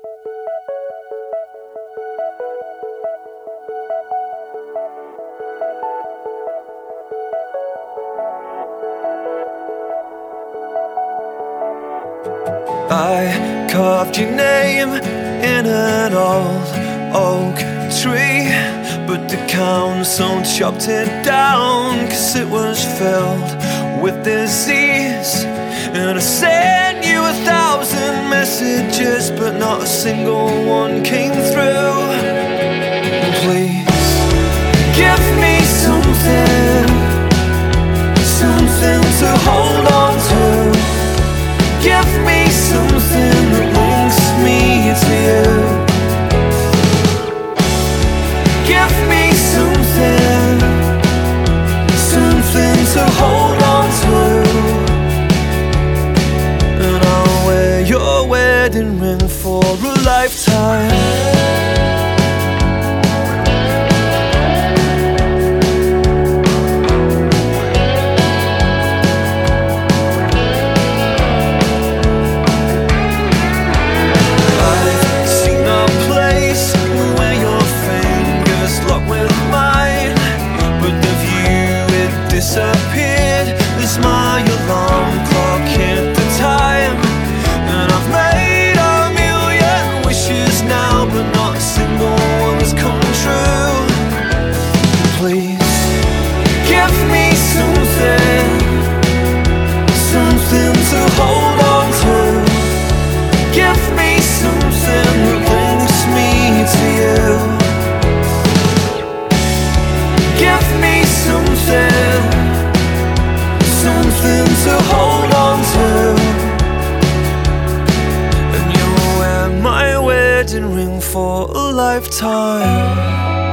I carved your name in an old oak tree, but the council chopped it down 'cause it was filled with disease. And I sent you 1,000 messages, but not a single one came through. Please give me something, something to hold on to. Give me something that links me to you. Give me something, something to hold on to. And I'll wear your wedding ring for a lifetime. Disappeared as my alarm clock hit the time. And I've made a million wishes now, but not a single one has come true. Please give me something, something to hold on to. Give me something that links me to you. Give me something, something to hold on to. And you'll wear my wedding ring for a lifetime.